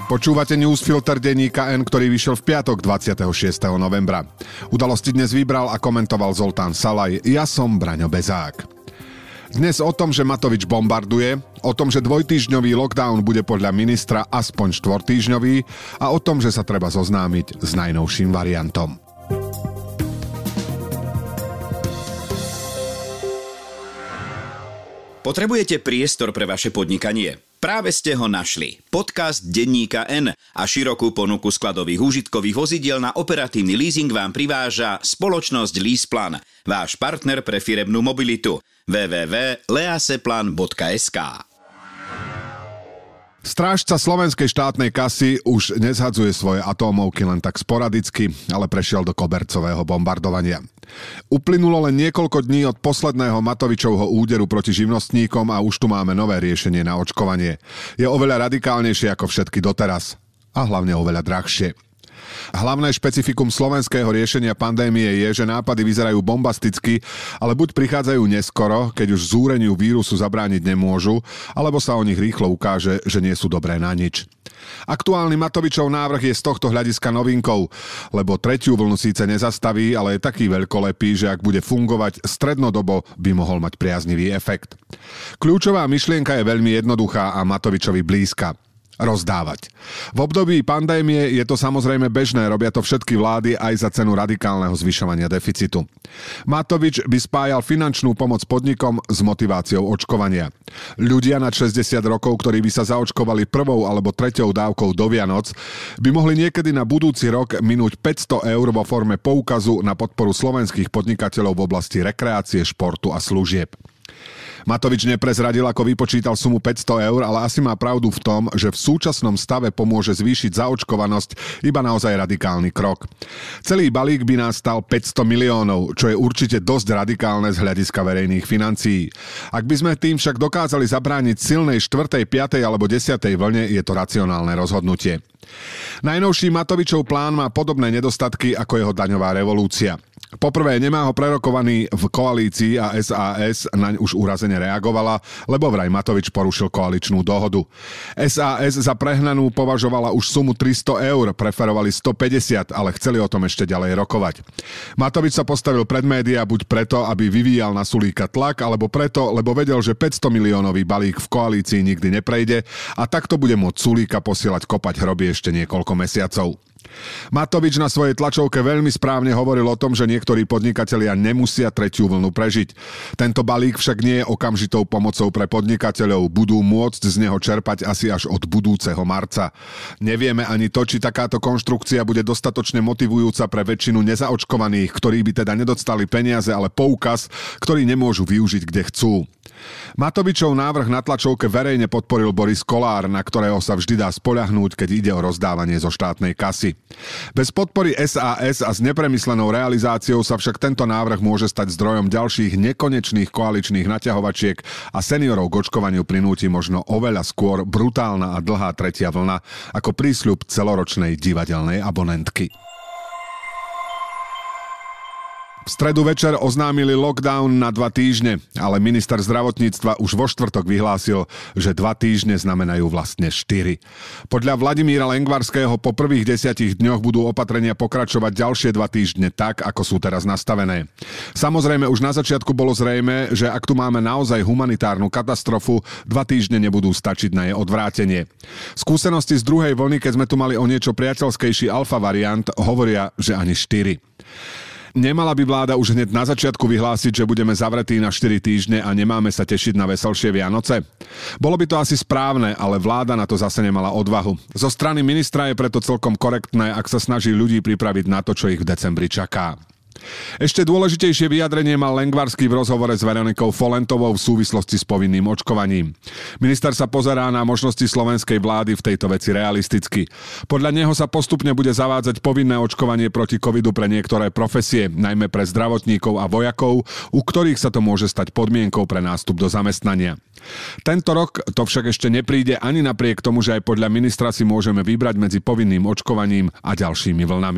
Počúvate newsfilter denníka N, ktorý vyšiel v piatok 26. novembra. Udalosti dnes vybral a komentoval Zoltán Salaj. Ja som Braňo Bezák. Dnes o tom, že Matovič bombarduje, o tom, že dvojtýždňový lockdown bude podľa ministra aspoň štvortýždňový a o tom, že sa treba zoznámiť s najnovším variantom. Potrebujete priestor pre vaše podnikanie? Práve ste ho našli. Podcast denníka N a širokú ponuku skladových úžitkových vozidiel na operatívny leasing vám priváža spoločnosť LeasePlan, váš partner pre firemnú mobilitu. www.leaseplan.sk. Strážca slovenskej štátnej kasy už nezhadzuje svoje atómovky len tak sporadicky, ale prešiel do kobercového bombardovania. Uplynulo len niekoľko dní od posledného Matovičovho úderu proti živnostníkom a už tu máme nové riešenie na očkovanie. Je oveľa radikálnejšie ako všetky doteraz a hlavne oveľa drahšie. Hlavné špecifikum slovenského riešenia pandémie je, že nápady vyzerajú bombasticky, ale buď prichádzajú neskoro, keď už zúreniu vírusu zabrániť nemôžu, alebo sa o nich rýchlo ukáže, že nie sú dobré na nič. Aktuálny Matovičov návrh je z tohto hľadiska novinkou, lebo tretiu vlnu síce nezastaví, ale je taký veľkolepý, že ak bude fungovať strednodobo, by mohol mať priaznivý efekt. Kľúčová myšlienka je veľmi jednoduchá a Matovičovi blízka. Rozdávať. V období pandémie je to samozrejme bežné, robia to všetky vlády aj za cenu radikálneho zvyšovania deficitu. Matovič by spájal finančnú pomoc podnikom s motiváciou očkovania. Ľudia nad 60 rokov, ktorí by sa zaočkovali prvou alebo treťou dávkou do Vianoc, by mohli niekedy na budúci rok minúť 500 eur vo forme poukazu na podporu slovenských podnikateľov v oblasti rekreácie, športu a služieb. Matovič neprezradil, ako vypočítal sumu 500 eur, ale asi má pravdu v tom, že v súčasnom stave pomôže zvýšiť zaočkovanosť iba naozaj radikálny krok. Celý balík by nás stal 500 miliónov, čo je určite dosť radikálne z hľadiska verejných financií. Ak by sme tým však dokázali zabrániť silnej 4., 5. alebo 10. vlne, je to racionálne rozhodnutie. Najnovší Matovičov plán má podobné nedostatky ako jeho daňová revolúcia. Poprvé, nemá ho prerokovaný v koalícii a SAS naň už úrazene reagovala, lebo vraj Matovič porušil koaličnú dohodu. SAS za prehnanú považovala už sumu 300 eur, preferovali 150, ale chceli o tom ešte ďalej rokovať. Matovič sa postavil pred médiá buď preto, aby vyvíjal na Sulíka tlak, alebo preto, lebo vedel, že 500 miliónový balík v koalícii nikdy neprejde a takto bude môcť Sulíka posielať kopať hroby ešte niekoľko mesiacov. Matovič na svojej tlačovke veľmi správne hovoril o tom, že niektorí podnikatelia nemusia tretiu vlnu prežiť. Tento balík však nie je okamžitou pomocou pre podnikateľov, budú môcť z neho čerpať asi až od budúceho marca. Nevieme ani to, či takáto konštrukcia bude dostatočne motivujúca pre väčšinu nezaočkovaných, ktorí by teda nedostali peniaze, ale poukaz, ktorý nemôžu využiť kde chcú. Matovičov návrh na tlačovke verejne podporil Boris Kollár, na ktorého sa vždy dá spoľahnúť, keď ide o rozdávanie zo štátnej kasy. Bez podpory SAS a s nepremyslenou realizáciou sa však tento návrh môže stať zdrojom ďalších nekonečných koaličných naťahovačiek a seniorov k očkovaniu prinúti možno oveľa skôr brutálna a dlhá tretia vlna ako prísľub celoročnej divadelnej abonentky. V stredu večer oznámili lockdown na 2 týždne, ale minister zdravotníctva už vo štvrtok vyhlásil, že 2 týždne znamenajú vlastne 4. Podľa Vladimíra Lengvarského po prvých 10 dňoch budú opatrenia pokračovať ďalšie 2 týždne tak, ako sú teraz nastavené. Samozrejme, už na začiatku bolo zrejmé, že ak tu máme naozaj humanitárnu katastrofu, 2 týždne nebudú stačiť na jej odvrátenie. Skúsenosti z druhej vlny, keď sme tu mali o niečo priateľskejší alfa variant, hovoria, že ani 4. Nemala by vláda už hneď na začiatku vyhlásiť, že budeme zavretí na 4 týždne a nemáme sa tešiť na veselšie Vianoce? Bolo by to asi správne, ale vláda na to zase nemala odvahu. Zo strany ministra je preto celkom korektné, ak sa snaží ľudí pripraviť na to, čo ich v decembri čaká. Ešte dôležitejšie vyjadrenie mal Lengvarský v rozhovore s Veronikou Folentovou v súvislosti s povinným očkovaním. Minister sa pozerá na možnosti slovenskej vlády v tejto veci realisticky. Podľa neho sa postupne bude zavádzať povinné očkovanie proti covidu pre niektoré profesie, najmä pre zdravotníkov a vojakov, u ktorých sa to môže stať podmienkou pre nástup do zamestnania. Tento rok to však ešte nepríde ani napriek tomu, že aj podľa ministra si môžeme vybrať medzi povinným očkovaním a ďalšími vlnami.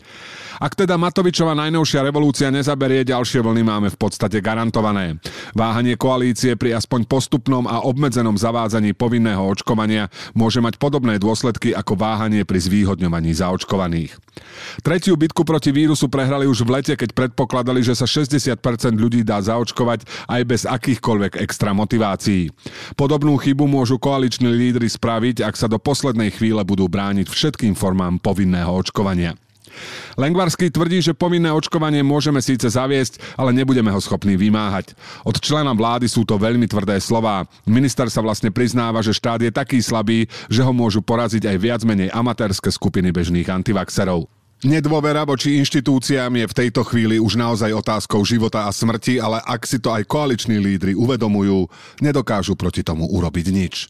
Ak teda Matovičova najnovšia revolúcia nezaberie, ďalšie vlny máme v podstate garantované. Váhanie koalície pri aspoň postupnom a obmedzenom zavádzaní povinného očkovania môže mať podobné dôsledky ako váhanie pri zvýhodňovaní zaočkovaných. Tretiu bitku proti vírusu prehrali už v lete, keď predpokladali, že sa 60% ľudí dá zaočkovať aj bez akýchkoľvek extra motivácií. Podobnú chybu môžu koaliční lídri spraviť, ak sa do poslednej chvíle budú brániť všetkým formám povinného očkovania. Lengvarský tvrdí, že povinné očkovanie môžeme síce zaviesť, ale nebudeme ho schopní vymáhať. Od člena vlády sú to veľmi tvrdé slová. Minister sa vlastne priznáva, že štát je taký slabý, že ho môžu poraziť aj viac menej amatérske skupiny bežných antivaxerov. Nedôvera voči inštitúciám je v tejto chvíli už naozaj otázkou života a smrti, ale ak si to aj koaliční lídri uvedomujú, nedokážu proti tomu urobiť nič.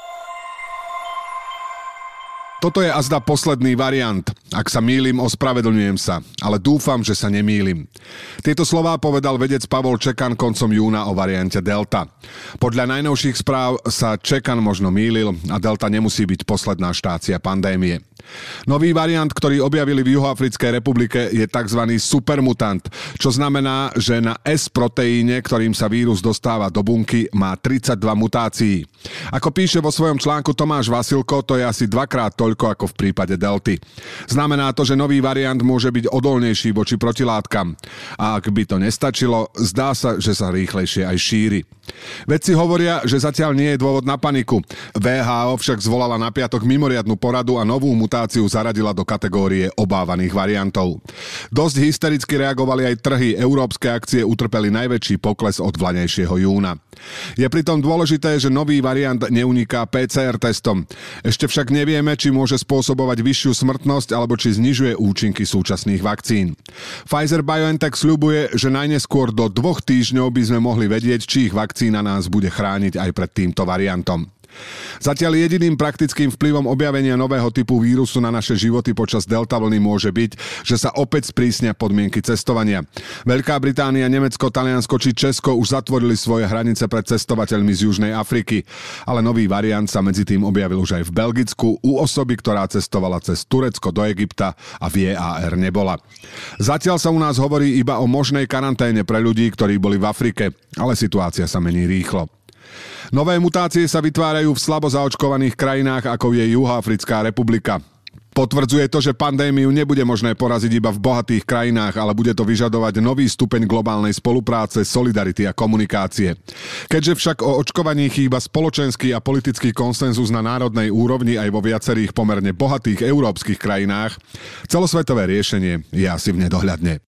Toto je azda posledný variant. Ak sa mýlim, ospravedlňujem sa, ale dúfam, že sa nemýlim. Tieto slová povedal vedec Pavol Čekan koncom júna o variante Delta. Podľa najnovších správ sa Čekan možno mýlil a Delta nemusí byť posledná štácia pandémie. Nový variant, ktorý objavili v Juhoafrickej republike, je tzv. Supermutant, čo znamená, že na S proteíne, ktorým sa vírus dostáva do bunky, má 32 mutácií. Ako píše vo svojom článku Tomáš Vasilko, to je asi dvakrát toľko ako v prípade Delty. Znamená to, že nový variant môže byť odolnejší voči protilátkam. A ak by to nestačilo, zdá sa, že sa rýchlejšie aj šíri. Vedci hovoria, že zatiaľ nie je dôvod na paniku. WHO však zvolala na piatok mimoriadnu poradu a novú mutáciu zaradila do kategórie obávaných variantov. Dosť hystericky reagovali aj trhy. Európske akcie utrpeli najväčší pokles od vlaňajšieho júna. Je pritom dôležité, že nový variant neuniká PCR testom. Ešte však nevieme, či môže spôsobovať vyššiu smrtnosť alebo či znižuje účinky súčasných vakcín. Pfizer-BioNTech sľubuje, že najneskôr do 2 týždňov by sme mohli vedieť, či ich vakcína nás bude chrániť aj pred týmto variantom. Zatiaľ jediným praktickým vplyvom objavenia nového typu vírusu na naše životy počas delta vlny môže byť, že sa opäť sprísnia podmienky cestovania. Veľká Británia, Nemecko, Taliansko či Česko už zatvorili svoje hranice pred cestovateľmi z Južnej Afriky, ale nový variant sa medzi tým objavil už aj v Belgicku u osoby, ktorá cestovala cez Turecko do Egypta a v EAR nebola. Zatiaľ sa u nás hovorí iba o možnej karanténe pre ľudí, ktorí boli v Afrike, ale situácia sa mení rýchlo. Nové mutácie sa vytvárajú v slabo zaočkovaných krajinách, ako je Juhoafrická republika. Potvrdzuje to, že pandémiu nebude možné poraziť iba v bohatých krajinách, ale bude to vyžadovať nový stupeň globálnej spolupráce, solidarity a komunikácie. Keďže však o očkovaní chýba spoločenský a politický konsenzus na národnej úrovni aj vo viacerých pomerne bohatých európskych krajinách, celosvetové riešenie je asi v nedohľadne.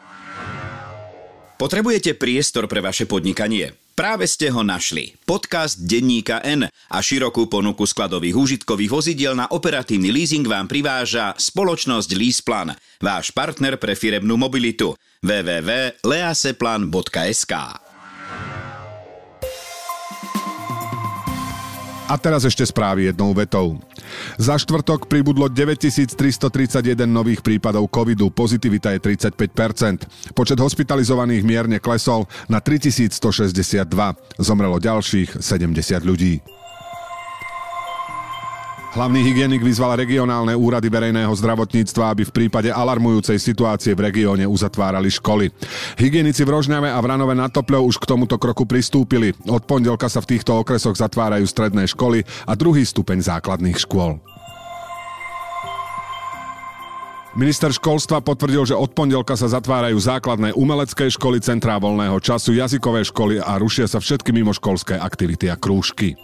Potrebujete priestor pre vaše podnikanie? Práve ste ho našli. Podcast Denníka N a širokú ponuku skladových úžitkových vozidiel na operatívny leasing vám priváža spoločnosť LeasePlan, váš partner pre firemnú mobilitu. www.leaseplan.sk. A teraz ešte správy jednou vetou. Za štvrtok pribudlo 9331 nových prípadov covidu, pozitivita je 35%. Počet hospitalizovaných mierne klesol na 3162. Zomrelo ďalších 70 ľudí. Hlavný hygienik vyzval regionálne úrady verejného zdravotníctva, aby v prípade alarmujúcej situácie v regióne uzatvárali školy. Hygienici v Rožňave a Vranove nad Topľou už k tomuto kroku pristúpili. Od pondelka sa v týchto okresoch zatvárajú stredné školy a druhý stupeň základných škôl. Minister školstva potvrdil, že od pondelka sa zatvárajú základné umelecké školy, centrá voľného času, jazykové školy a rušia sa všetky mimoškolské aktivity a krúžky.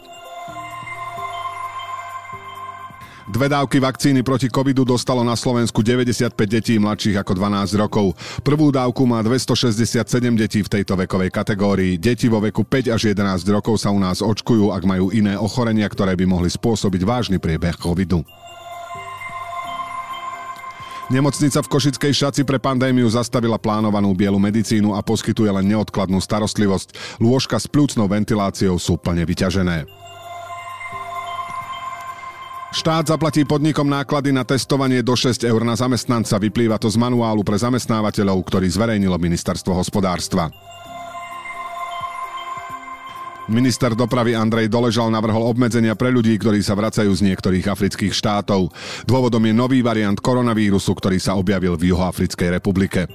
2 dávky vakcíny proti covidu dostalo na Slovensku 95 detí mladších ako 12 rokov. Prvú dávku má 267 detí v tejto vekovej kategórii. Deti vo veku 5 až 11 rokov sa u nás očkujú, ak majú iné ochorenia, ktoré by mohli spôsobiť vážny priebeh covidu. Nemocnica v Košickej Šaci pre pandémiu zastavila plánovanú bielu medicínu a poskytuje len neodkladnú starostlivosť. Lôžka s pľúcnou ventiláciou sú plne vyťažené. Štát zaplatí podnikom náklady na testovanie do 6 eur na zamestnanca. Vyplýva to z manuálu pre zamestnávateľov, ktorý zverejnilo Ministerstvo hospodárstva. Minister dopravy Andrej Doležal navrhol obmedzenia pre ľudí, ktorí sa vracajú z niektorých afrických štátov. Dôvodom je nový variant koronavírusu, ktorý sa objavil v Juhoafrickej republike.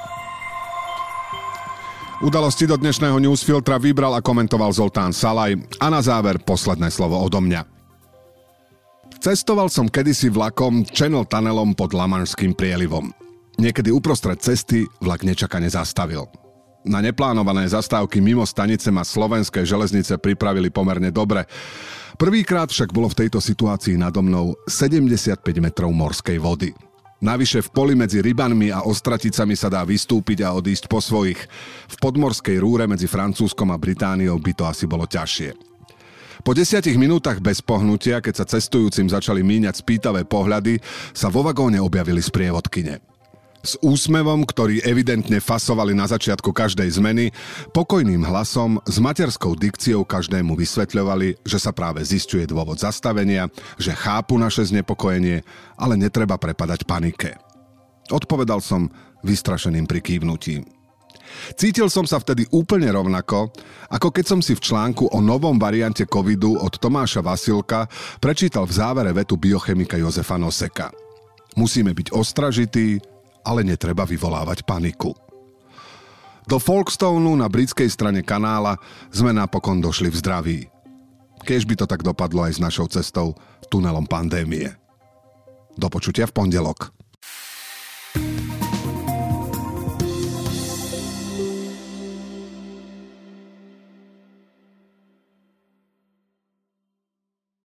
Udalosti do dnešného newsfiltra vybral a komentoval Zoltán Salaj. A na záver posledné slovo odo mňa. Cestoval som kedysi vlakom Channel Tunnelom pod Lamanšským prielivom. Niekedy uprostred cesty vlak nečakane zastavil. Na neplánované zastávky mimo stanice ma slovenské železnice pripravili pomerne dobre. Prvýkrát však bolo v tejto situácii nado mnou 75 metrov morskej vody. Navyše v poli medzi Rybanmi a Ostraticami sa dá vystúpiť a odísť po svojich. V podmorskej rúre medzi Francúzskom a Britániou by to asi bolo ťažšie. Po 10 minútach bez pohnutia, keď sa cestujúcim začali míňať spýtavé pohľady, sa vo vagóne objavili sprievodkyne. S úsmevom, ktorý evidentne fasovali na začiatku každej zmeny, pokojným hlasom, s materskou dikciou každému vysvetľovali, že sa práve zisťuje dôvod zastavenia, že chápu naše znepokojenie, ale netreba prepadať panike. Odpovedal som vystrašeným prikývnutím. Cítil som sa vtedy úplne rovnako, ako keď som si v článku o novom variante covidu od Tomáša Vasilka prečítal v závere vetu biochemika Jozefa Noseka. Musíme byť ostražití, ale netreba vyvolávať paniku. Do Folkestoneu na britskej strane kanála sme napokon došli v zdraví. Kiež by to tak dopadlo aj s našou cestou tunelom pandémie. Do počutia v pondelok.